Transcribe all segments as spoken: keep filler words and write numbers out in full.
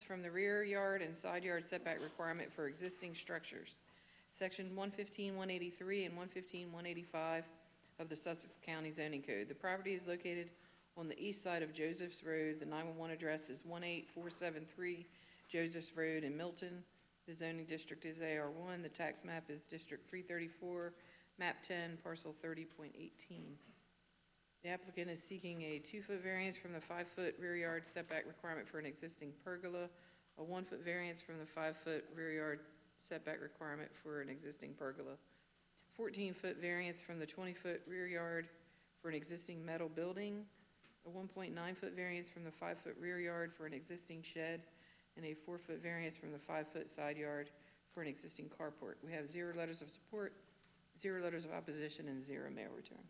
from the rear yard and side yard setback requirement for existing structures. Section one fifteen one eighty-three and one fifteen one eighty-five of the Sussex County Zoning Code. The property is located on the east side of Joseph's Road. The nine one one address is one eight four seven three Joseph's Road in Milton. The zoning district is A R one. The tax map is District three thirty-four, map ten, parcel thirty point one eight. The applicant is seeking a two-foot variance from the five-foot rear yard setback requirement for an existing pergola, a one-foot variance from the five-foot rear yard setback requirement for an existing pergola, fourteen-foot variance from the twenty-foot rear yard for an existing metal building, a one point nine foot variance from the five-foot rear yard for an existing shed, and a four-foot variance from the five-foot side yard for an existing carport. We have zero letters of support, zero letters of opposition, and zero mail return.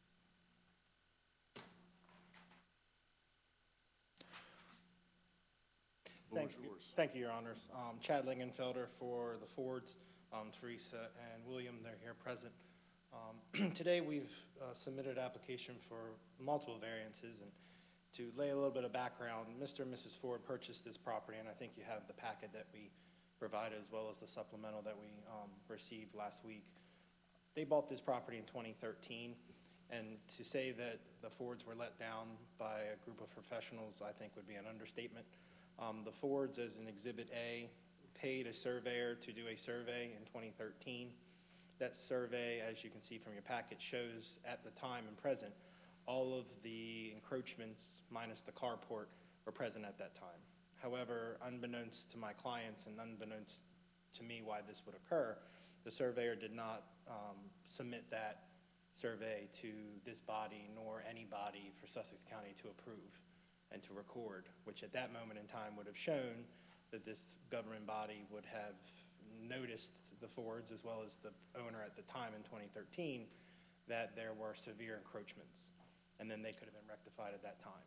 Thank you. Thank you, Your Honors. Um, Chad Lingenfelder for the Fords, um, Teresa and William, they're here present. Um, today we've uh, submitted an application for multiple variances, and to lay a little bit of background, Mister and Missus Ford purchased this property, and I think you have the packet that we provided as well as the supplemental that we um, received last week. They bought this property in twenty thirteen, and to say that the Fords were let down by a group of professionals, I think would be an understatement. Um, the Fords, as an Exhibit A, paid a surveyor to do a survey in twenty thirteen. That survey, as you can see from your packet, shows at the time and present all of the encroachments minus the carport were present at that time. However, unbeknownst to my clients and unbeknownst to me why this would occur, the surveyor did not um, submit that survey to this body nor any body for Sussex County to approve and to record, which at that moment in time would have shown that this government body would have noticed the Fords as well as the owner at the time in twenty thirteen that there were severe encroachments, and then they could have been rectified at that time.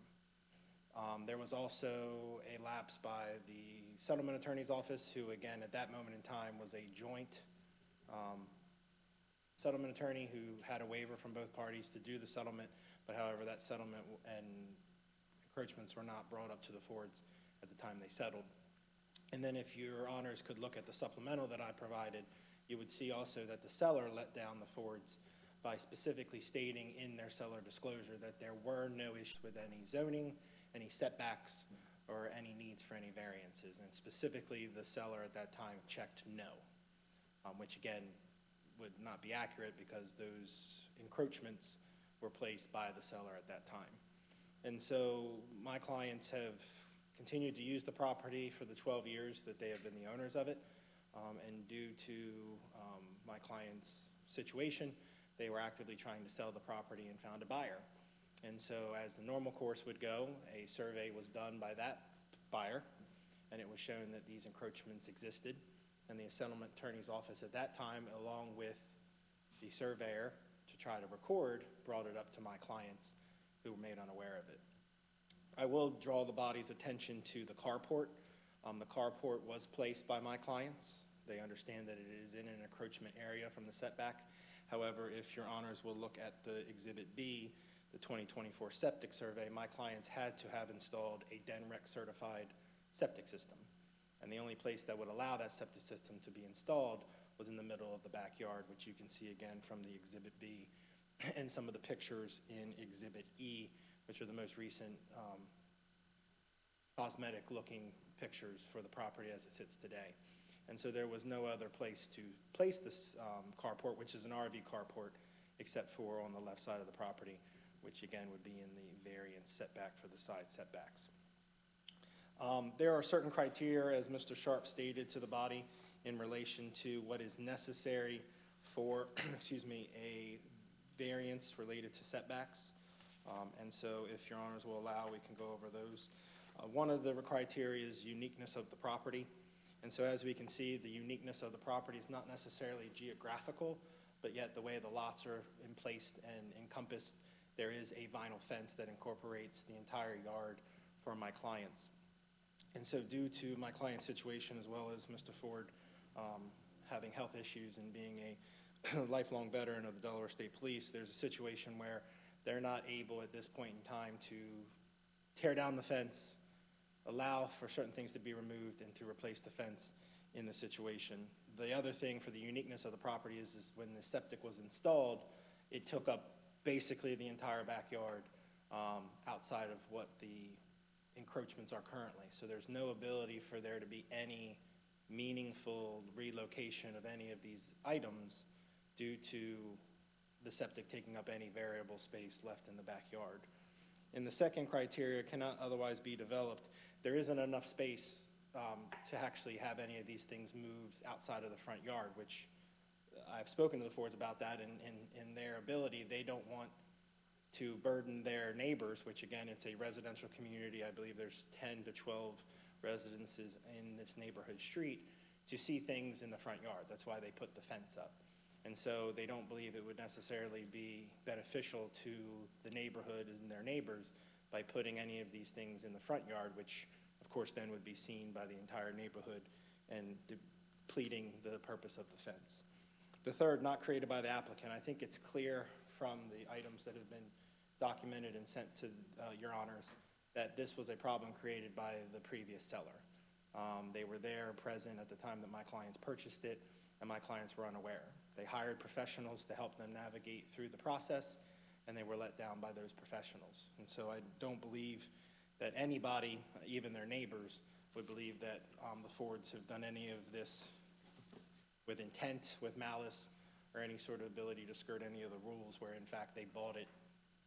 Um, there was also a lapse by the settlement attorney's office, who again at that moment in time was a joint um, settlement attorney who had a waiver from both parties to do the settlement, but however that settlement and encroachments were not brought up to the Fords at the time they settled. And then if your honors could look at the supplemental that I provided, you would see also that the seller let down the Fords by specifically stating in their seller disclosure that there were no issues with any zoning, any setbacks, or any needs for any variances. And specifically, the seller at that time checked no, um, which again would not be accurate because those encroachments were placed by the seller at that time. And so my clients have continued to use the property for the twelve years that they have been the owners of it. Um, and due to um, my client's situation, they were actively trying to sell the property and found a buyer. And so as the normal course would go, a survey was done by that buyer, and it was shown that these encroachments existed. And the settlement attorney's office at that time, along with the surveyor to try to record, brought it up to my clients who were made unaware of it. I will draw the body's attention to the carport. Um, the carport was placed by my clients. They understand that it is in an encroachment area from the setback. However, if your honors will look at the Exhibit B, the twenty twenty-four septic survey, my clients had to have installed a D E N R E C certified septic system. And the only place that would allow that septic system to be installed was in the middle of the backyard, which you can see again from the Exhibit B and some of the pictures in Exhibit E, which are the most recent um, cosmetic looking pictures for the property as it sits today. And so there was no other place to place this um, carport, which is an R V carport, except for on the left side of the property, which again would be in the variance setback for the side setbacks. Um, there are certain criteria, as Mister Sharp stated to the body, in relation to what is necessary for, excuse me, a variance related to setbacks. Um, and so if your honors will allow, we can go over those. Uh, one of the criteria is uniqueness of the property. And so as we can see, the uniqueness of the property is not necessarily geographical, but yet the way the lots are in placed and encompassed, there is a vinyl fence that incorporates the entire yard for my clients. And so due to my client's situation, as well as Mister Ford um, having health issues and being a lifelong veteran of the Delaware State Police, there's a situation where they're not able at this point in time to tear down the fence, allow for certain things to be removed and to replace the fence in the situation. The other thing for the uniqueness of the property is, is when the septic was installed, it took up basically the entire backyard um, outside of what the encroachments are currently. So there's no ability for there to be any meaningful relocation of any of these items due to the septic taking up any variable space left in the backyard. In the second criteria, cannot otherwise be developed, there isn't enough space um, to actually have any of these things moved outside of the front yard, which I've spoken to the Fords about that, and in their ability, they don't want to burden their neighbors, which again, it's a residential community. I believe there's ten to twelve residences in this neighborhood street, to see things in the front yard. That's why they put the fence up. And so they don't believe it would necessarily be beneficial to the neighborhood and their neighbors by putting any of these things in the front yard, which of course then would be seen by the entire neighborhood and depleting the purpose of the fence. The third, not created by the applicant. I think it's clear from the items that have been documented and sent to uh, your honors that this was a problem created by the previous seller. Um, they were there, present at the time that my clients purchased it, and my clients were unaware. They hired professionals to help them navigate through the process, and they were let down by those professionals. And so I don't believe that anybody, even their neighbors, would believe that um, the Fords have done any of this with intent, with malice, or any sort of ability to skirt any of the rules, where in fact they bought it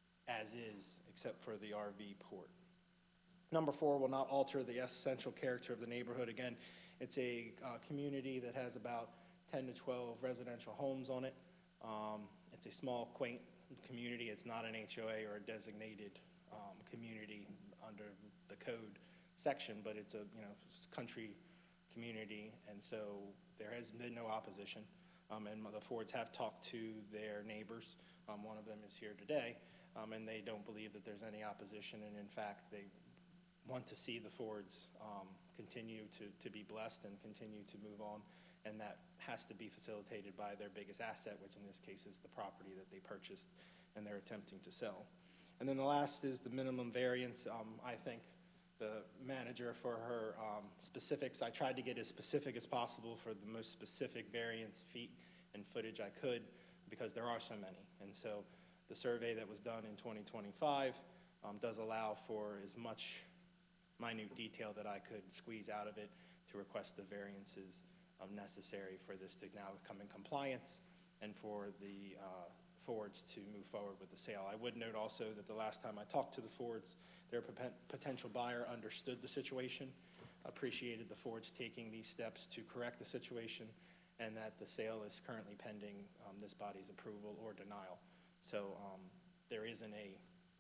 as is, except for the R V port. Number four, will not alter the essential character of the neighborhood. Again, it's a uh, community that has about ten to twelve residential homes on it. Um, it's a small, quaint community. It's not an H O A or a designated um, community under the code section, but it's a you know country community, and so there has been no opposition. Um, and the Fords have talked to their neighbors. Um, one of them is here today, um, and they don't believe that there's any opposition, and in fact, they want to see the Fords um, continue to, to be blessed and continue to move on, and that has to be facilitated by their biggest asset, which in this case is the property that they purchased and they're attempting to sell. And then the last is the minimum variance. Um, I think the manager, for her um, specifics, I tried to get as specific as possible for the most specific variance feet and footage I could, because there are so many. And so the survey that was done in twenty twenty-five um, does allow for as much minute detail that I could squeeze out of it to request the variances um, necessary for this to now come in compliance and for the uh, Fords to move forward with the sale. I would note also that the last time I talked to the Fords, their potential buyer understood the situation, appreciated the Fords taking these steps to correct the situation, and that the sale is currently pending um, this body's approval or denial. So um, there isn't a,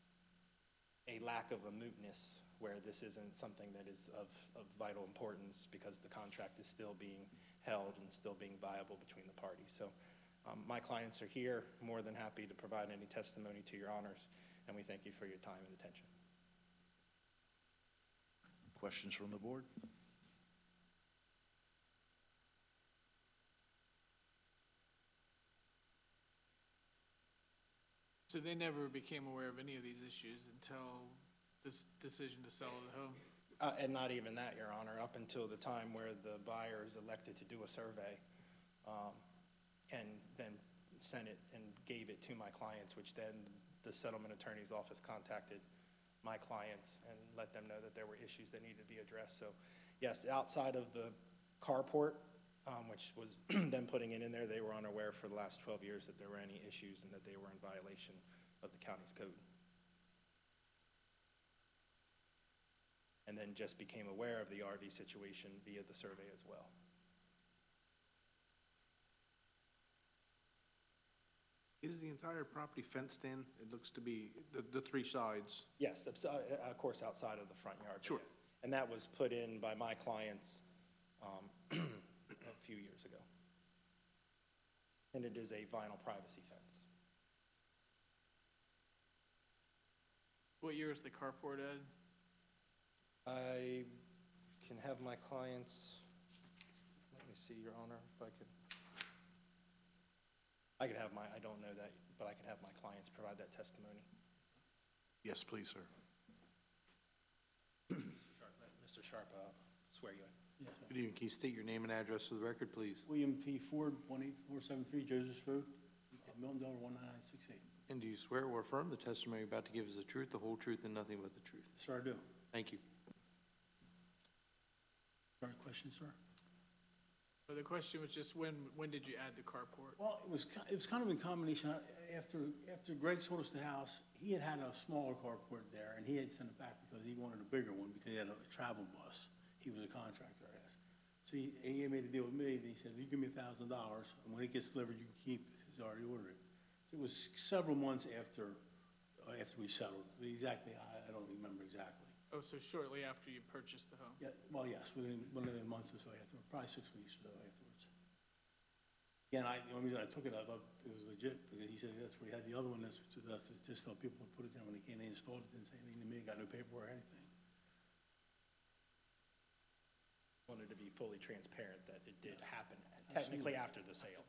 a lack of a mootness where this isn't something that is of, of vital importance, because the contract is still being held and still being viable between the parties. So um, my clients are here, more than happy to provide any testimony to your honors, and we thank you for your time and attention. Questions from the board? So they never became aware of any of these issues until this decision to sell the home? Uh, and not even that, Your Honor, up until the time where the buyer is elected to do a survey um, and then sent it and gave it to my clients, which then the settlement attorney's office contacted my clients and let them know that there were issues that needed to be addressed. So yes, outside of the carport, um, which was them putting it in there, they were unaware for the last twelve years that there were any issues and that they were in violation of the county's code. And then just became aware of the R V situation via the survey as well. Is the entire property fenced in? It looks to be the, the three sides. Yes, of uh, course, outside of the front yard. Sure. Yes. And that was put in by my clients um, a few years ago. And it is a vinyl privacy fence. What year is the carport, Ed? I can have my clients, let me see, Your Honor, if I could. I could have my, I don't know that, but I can have my clients provide that testimony. Yes, please, sir. Mister Mister Sharp uh, swear you in. Yes, sir. Good evening. Can you state your name and address for the record, please? William T. Ford, one eight four seven three Joseph's Road, uh, Milton, Delaware, one nine nine six eight. And do you swear or affirm the testimony you're about to give is the truth, the whole truth, and nothing but the truth? Sir, I do. Thank you. Sorry, question, sir? So the question was just when, when did you add the carport? Well, it was, ki- it was kind of in combination. Uh, After, after Greg sold us the house, he had had a smaller carport there, and he had sent it back because he wanted a bigger one, because he had a travel bus. He was a contractor, I guess. So he, he made a deal with me, and he said, you give me a thousand dollars, and when it gets delivered, you can keep it, because he's already ordered it. So it was several months after, uh, after we settled. The exactly, I, I don't remember exactly. Oh, so shortly after you purchased the home? Yeah, well, yes, within one of the months or so after, probably six weeks or so afterwards. Again, I, the only reason I took it, I thought it was legit, because he said that's where he had the other one, that's, that's just so people would put it there when they came, they installed it, didn't say anything to me, got no paperwork or anything. Wanted to be fully transparent that it did happen technically after the sale.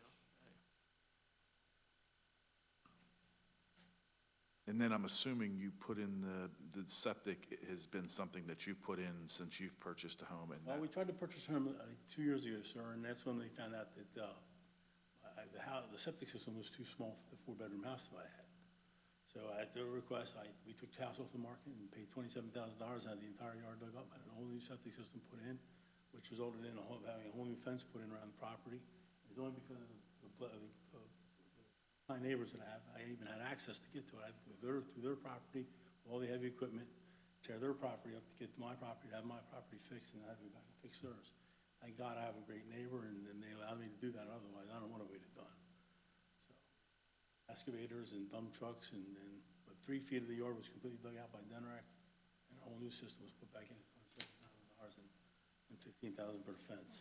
And then I'm assuming you put in the, the septic has been something that you put in since you've purchased a home and Well, that, we tried to purchase a home, uh, two years ago, sir, and that's when they found out that, uh, I, the house, the septic system was too small for the four-bedroom house that I had. So at their request, I, we took the house off the market and paid twenty-seven thousand dollars, had the entire yard dug up, had a whole new septic system put in, which resulted in a whole, having a whole new fence put in around the property. It was only because of the, the, the, my neighbors that I have, I even had access to get to it. I had to go their, through their property, all the heavy equipment, tear their property up to get to my property, to have my property fixed, and then I had to go back and fix theirs. Thank God I have a great neighbor, and, and they allowed me to do that, otherwise I don't want to wait it done. So, excavators and dump trucks, and, and, but three feet of the yard was completely dug out by Denrac, and a whole new system was put back in at twenty-seven thousand dollars and, and fifteen thousand dollars for the fence.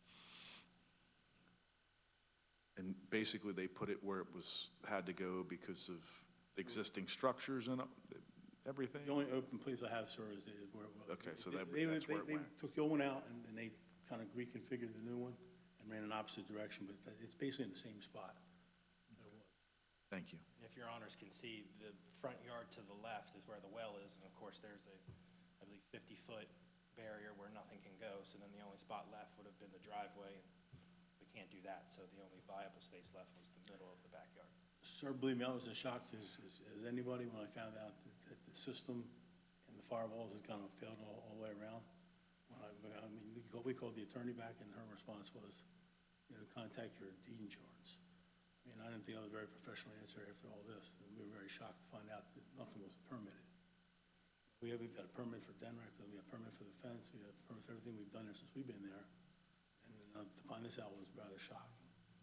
and basically they put it where it was, had to go because of existing structures and uh, everything? The only open place I have, sir, is is where it was. Okay, so They- that- they- that's they- where it they went. took the old one out, and and they kind of reconfigured the new one and ran in opposite direction, but that- it's basically in the same spot that it was. Thank you. If your honors can see, the front yard to the left is where the well is, and of course, there's a, I believe, fifty-foot barrier where nothing can go, so then the only spot left would have been the driveway, and we can't do that, so the only viable space left was the middle of the backyard. Sir, believe me, I was as shocked as, as, as anybody when I found out that, that the system and the firewalls had kind of failed all, all the way around. When I, I mean, we called, we called the attorney back, and her response was, you know, contact your deed insurance. I mean, I didn't think I was very professional answer after all this, and we were very shocked to find out that nothing was permitted. We have, we've got a permit for Denrac, we have a permit for the fence, we have a permit for everything we've done there since we've been there. And then uh, to find this out was rather shocking.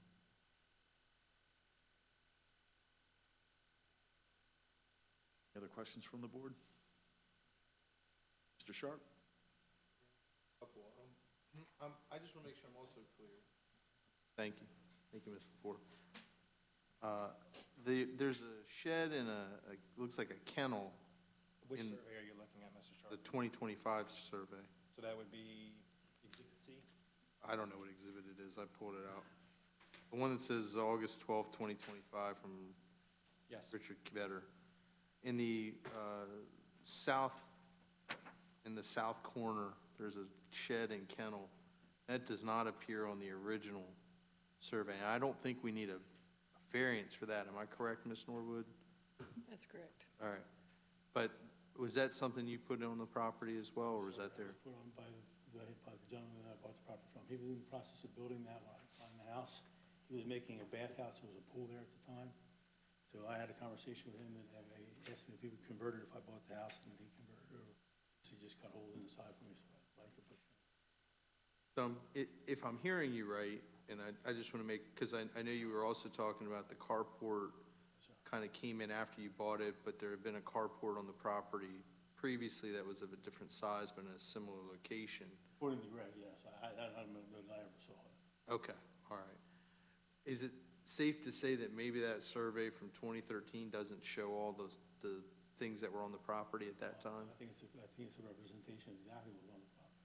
Any other questions from the board? Mister Sharp? Couple. Um, um, I just want to make sure I'm also clear. Thank you. Thank you, Mister Ford. Uh, the, there's a shed and a, a, looks like a kennel, Which In- survey are you looking at, Mister the Sharp? twenty twenty-five survey. So that would be Exhibit C? I don't know what exhibit it is. I pulled it out. The one that says August twelfth, twenty twenty-five from Yes. Richard Kvetter. In the, uh, south, in the south corner, there's a shed and kennel. That does not appear on the original survey. I don't think we need a variance for that. Am I correct, Miz Norwood? That's correct. All right. But was that something you put on the property as well, or was that there? Put on by the, by the gentleman that I bought the property from. He was in the process of building that when I bought the house. He was making a bathhouse, there was a pool there at the time. So I had a conversation with him, and he asked me if he would convert it if I bought the house, and he converted it over. So he just cut a hole in the side for me, so I could put. So, um, i- if I'm hearing you right, and I, I just want to make, because I, I know you were also talking about the carport kind of came in after you bought it, but there had been a carport on the property previously that was of a different size, but in a similar location. According to Greg, yes, I, I, I don't know that I ever saw it. Okay, all right. Is it safe to say that maybe that survey from twenty thirteen doesn't show all those, the things that were on the property at that time? I think it's, a, I think it's a representation of exactly what was on the property.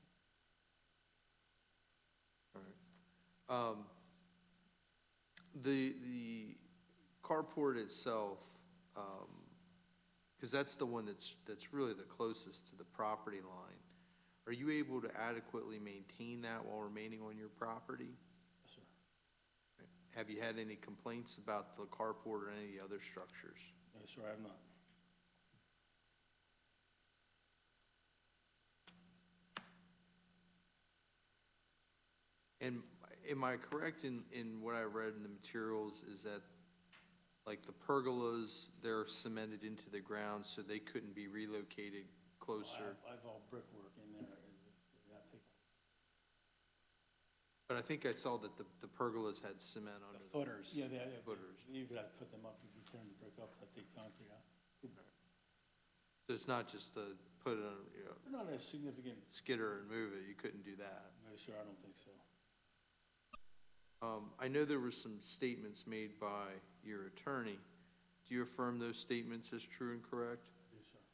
All right. Um, the, the carport itself, um, because that's the one that's, that's really the closest to the property line. Are you able to adequately maintain that while remaining on your property? Yes, sir. Have you had any complaints about the carport or any other structures? No, sir, I have not. And am I correct in, in what I read in the materials is that, like, the pergolas, they're cemented into the ground, so they couldn't be relocated I closer? have, I have all brickwork in there, and they're not taking, But I think I saw that the, the pergolas had cement The under them. footers. yeah, they, they, Footers. you could have to put them up, if you turn the brick up, I take concrete out. So it's not just the, put it on, you know, They're not as significant, skidder and move it, you couldn't do that. no, sir, I don't think so. Um, I know there were some statements made by your attorney. Do you affirm those statements as true and correct? I do, sir.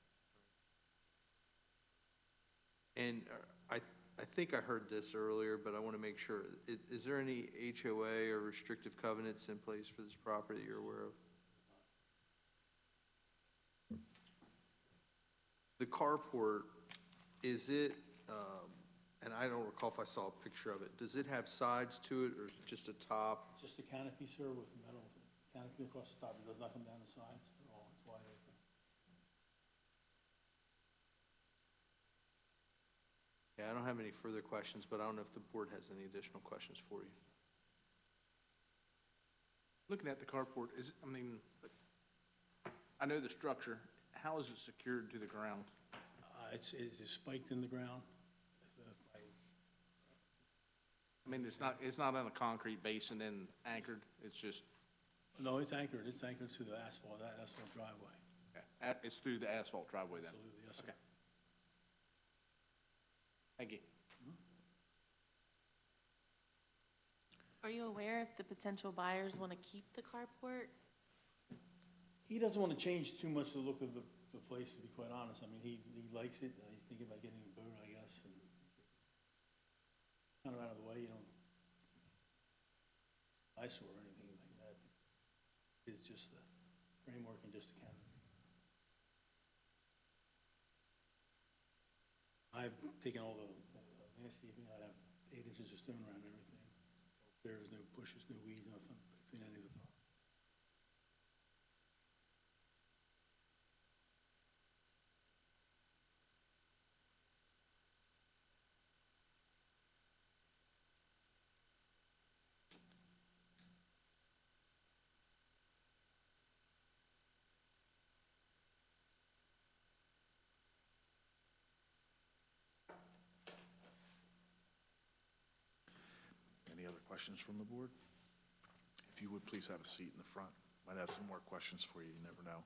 And uh, I, I think I heard this earlier, but I want to make sure. Is, is there any H O A or restrictive covenants in place for this property you're aware of? The carport, is it, um, and I don't recall if I saw a picture of it, does it have sides to it or is it just a top? Just a canopy, sir, with metal canopy across the top, it does not come down the sides at all, it's wide open. Yeah, I don't have any further questions, but I don't know if the board has any additional questions for you. Looking at the carport, is, I mean, I know the structure, how is it secured to the ground? Uh, it's, it's spiked in the ground. If- if I- I mean, it's not, it's not on a concrete base and then anchored, it's just, No, it's anchored, it's anchored to the asphalt, that asphalt driveway, uh, it's through the asphalt driveway then? absolutely, yes, sir. Okay. Thank you. Are you aware if the potential buyers want to keep the carport? He doesn't want to change too much the look of the, the place, to be quite honest. I mean, he, he likes it, uh, he's thinking about getting a boat, I guess, and kind of out of the way, you know, eyesore or anything like that. It's just the framework and just the canopy. I've taken all the uh, landscaping, I have eight inches of stone around everything. So there is no bushes, no weeds, nothing between any of the. Any other questions from the board? If you would please have a seat in the front. Might have some more questions for you, you never know.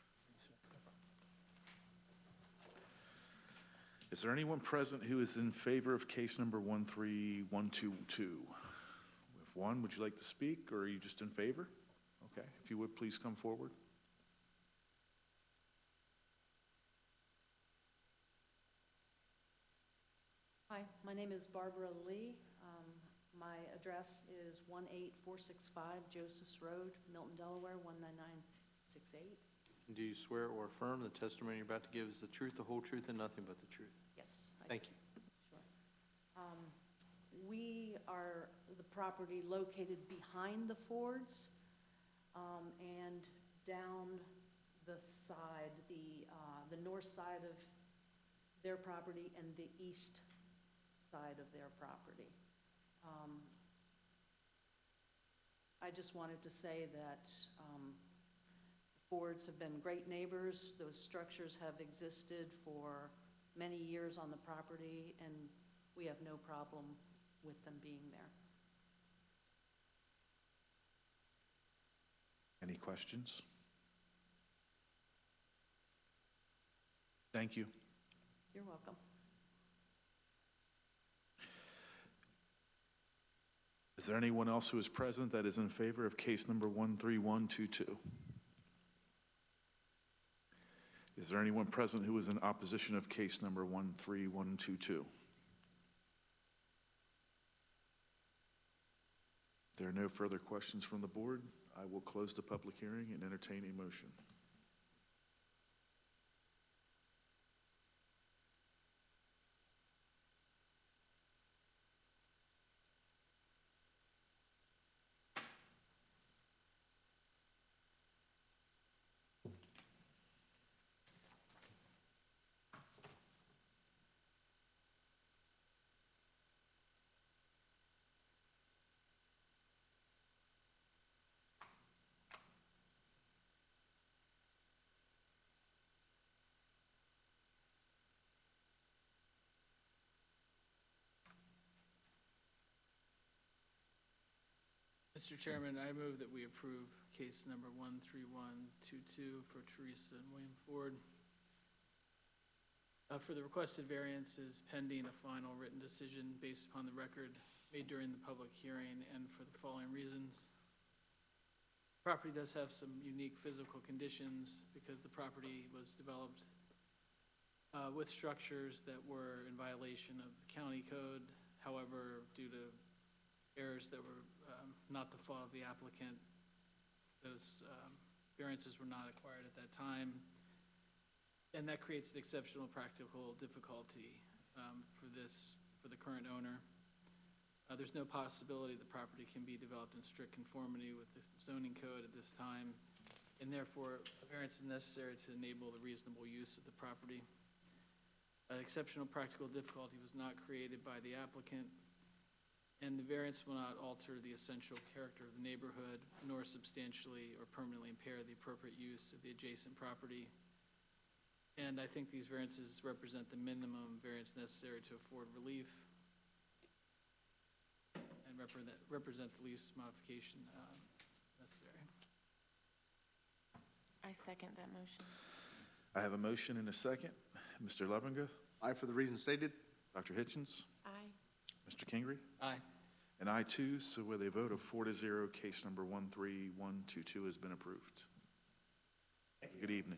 Is there anyone present who is in favor of case number one three one two two? If one, would you like to speak, or are you just in favor? Okay, if you would please come forward. Hi, my name is Barbara Lee. Um, My address is one eight four six five Joseph's Road, Milton, Delaware, one nine nine six eight. Do you swear or affirm the testimony you're about to give is the truth, the whole truth, and nothing but the truth? Yes. I Thank do. you. Sure. Um, We are the property located behind the Fords um, and down the side, the, uh, the north side of their property and the east side of their property. Um, I just wanted to say that um, the Fords have been great neighbors. Those structures have existed for many years on the property, and we have no problem with them being there. Any questions? Thank you. You're welcome. Is there anyone else who is present that is in favor of case number one three one two two? Is there anyone present who is in opposition of case number one three one two two? If there are no further questions from the board, I will close the public hearing and entertain a motion. Mister Chairman, I move that we approve case number one three one two two for Teresa and William Ford. Uh, for the requested variances pending a final written decision based upon the record made during the public hearing and for the following reasons. Property does have some unique physical conditions because the property was developed uh, with structures that were in violation of the county code. However, due to errors that were um, not the fault of the applicant, those um, variances were not acquired at that time. And that creates an exceptional practical difficulty um, for this, for the current owner. Uh, there's no possibility the property can be developed in strict conformity with the zoning code at this time, and therefore a variance is necessary to enable the reasonable use of the property. Uh, exceptional practical difficulty was not created by the applicant, and the variance will not alter the essential character of the neighborhood, nor substantially or permanently impair the appropriate use of the adjacent property. And I think these variances represent the minimum variance necessary to afford relief and represent, represent the least modification um, necessary. I second that motion. I have a motion and a second. Mister Levengood, Aye for the reasons stated. Doctor Hitchens, Aye. Mister Kingery, Aye. and I too, so with a vote of four to zero, case number one three one two two has been approved. Good evening.